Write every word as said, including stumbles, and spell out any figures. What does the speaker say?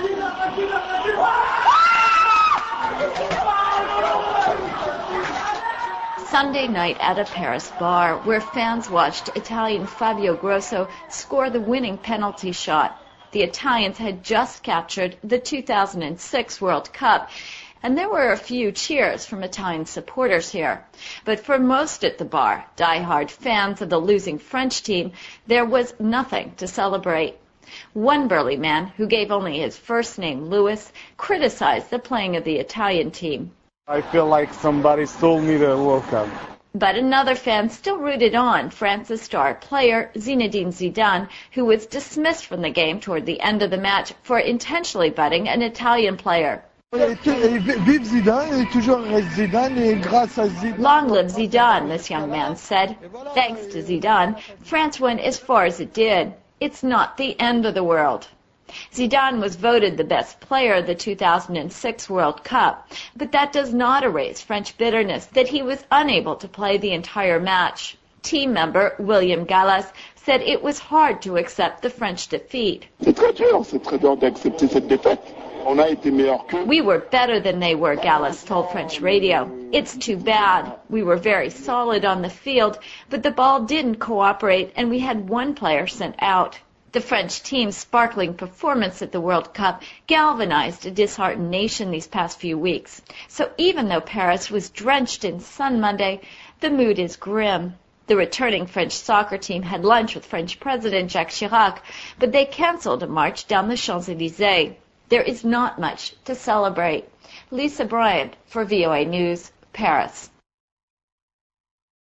Sunday night at a Paris bar where fans watched Italian Fabio Grosso score the winning penalty shot. The Italians had just captured the two thousand six World Cup, and there were a few cheers from Italian supporters here. But for most at the bar, die-hard fans of the losing French team, there was nothing to celebrate. One burly man, who gave only his first name, Louis, criticized the playing of the Italian team. I feel like somebody stole me the World Cup. But another fan still rooted on France's star player, Zinedine Zidane, who was dismissed from the game toward the end of the match for intentionally butting an Italian player. Vive Zidane, et toujours reste Zidane, et grâce à Zidane. Long live Zidane, this young man said. Thanks to Zidane, France went as far as it did. It's not the end of the world. Zidane was voted the best player of the two thousand six World Cup, but that does not erase French bitterness that he was unable to play the entire match. Team member William Gallas said it was hard to accept the French defeat. C'est très dur, c'est très dur d'accepter cette défaite. On a été meilleur qu'eux. We were better than they were, Gallas told French radio. It's too bad. We were very solid on the field, but the ball didn't cooperate and we had one player sent out. The French team's sparkling performance at the World Cup galvanized a disheartened nation these past few weeks. So even though Paris was drenched in sun Monday, the mood is grim. The returning French soccer team had lunch with French President Jacques Chirac, but they canceled a march down the Champs-Élysées. There is not much to celebrate. Lisa Bryant for V O A News, Paris.